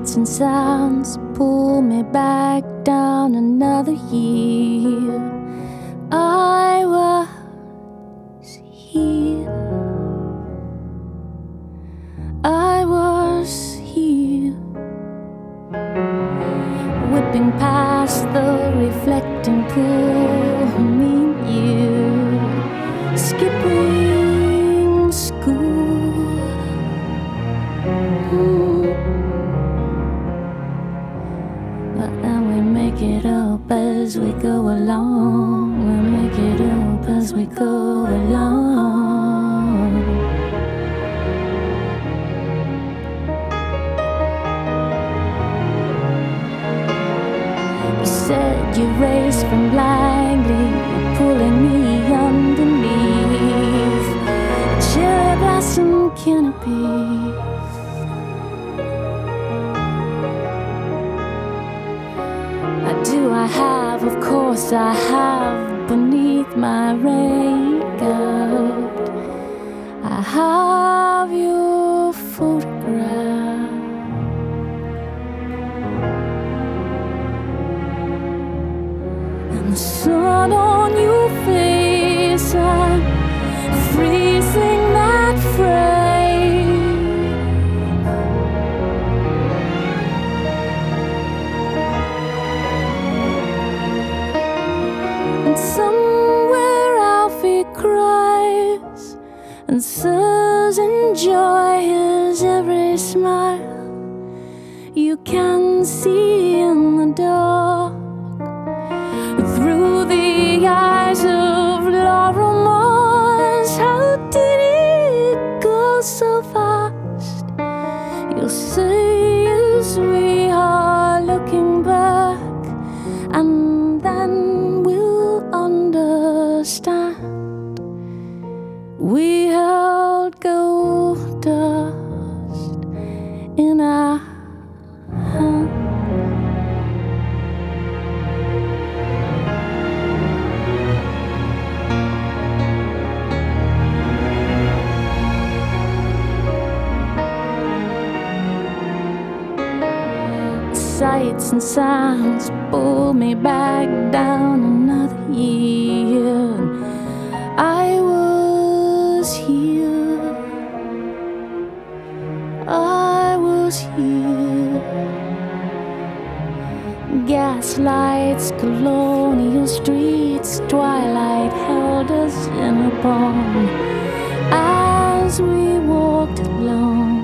Sights and sounds pull me back down another year. I was here. I was here, whipping past the reflecting pool. Me and you, skipping school. And we make it up as we go along. We make it up as we go along. You said you raised from blindly, pulling me underneath cherry blossom canopies. Do I have? Of course I have. Beneath my raincoat, I have your photograph. And the sun on your face, I'm freezing that frame. And somewhere Alfie cries and says, enjoy his every smile. You can see in the dark through the eyes of Laura Mars. How did it go so fast? You'll say as we are looking back, and then we'll understand. We held gold dust in our hand. Sights and sounds pull me back down another year. I was here. I was here. Gaslights, colonial streets, twilight held us in a bond as we walked alone.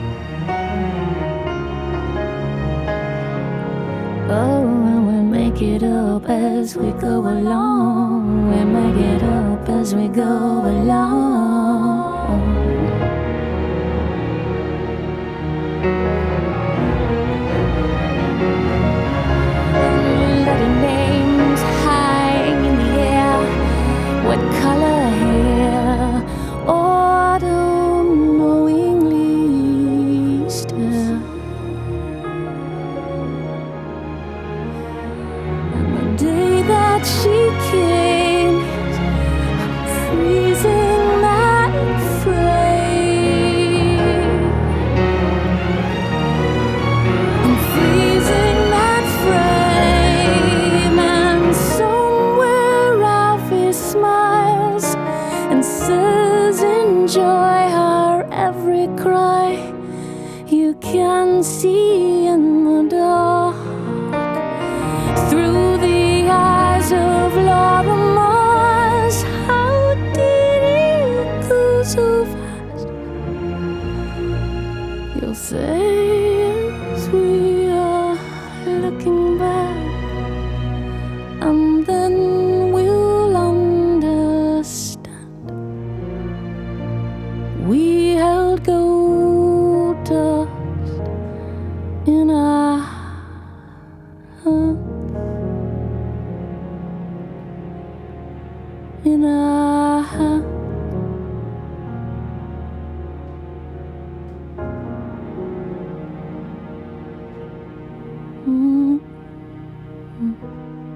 Oh, and we make it up as we go along. We make it up as we go along. Letting names hang in the air. What color hair? Autumn knowingly stare. Day that she came, freezing that frame. I'm freezing that frame. And somewhere Alfie smiles and says, enjoy her every cry. You can see in the dark through the eyes of Laura Mars. How did it go so fast? You'll say as we are looking back, and then we'll understand. We held gold dust in our hands. In our hands. Mm-hmm.